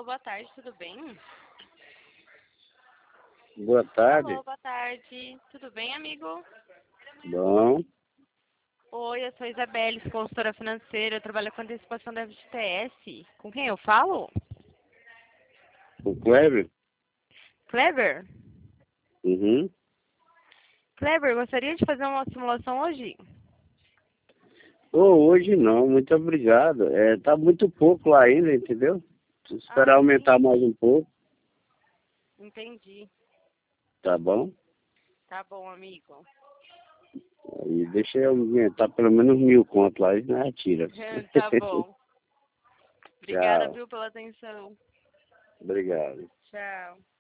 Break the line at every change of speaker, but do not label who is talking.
Alô, boa tarde, tudo bem?
Boa tarde.
Alô, boa tarde. Tudo bem, amigo?
Bom.
Oi, eu sou Isabelle, consultora financeira. Eu trabalho com antecipação da FGTS. Com quem eu falo?
O Kleber?
Kleber?
Uhum.
Kleber, gostaria de fazer uma simulação hoje?
Hoje não, muito obrigado. Tá muito pouco lá ainda, entendeu? Se esperar
Sim.
aumentar mais um pouco,
Entendi.
tá bom?
Tá bom, amigo.
Aí deixa eu aumentar pelo menos 1.000 conto lá e nós tira.
Tá bom. Obrigada,
Tchau.
viu, pela atenção.
Obrigado.
Tchau.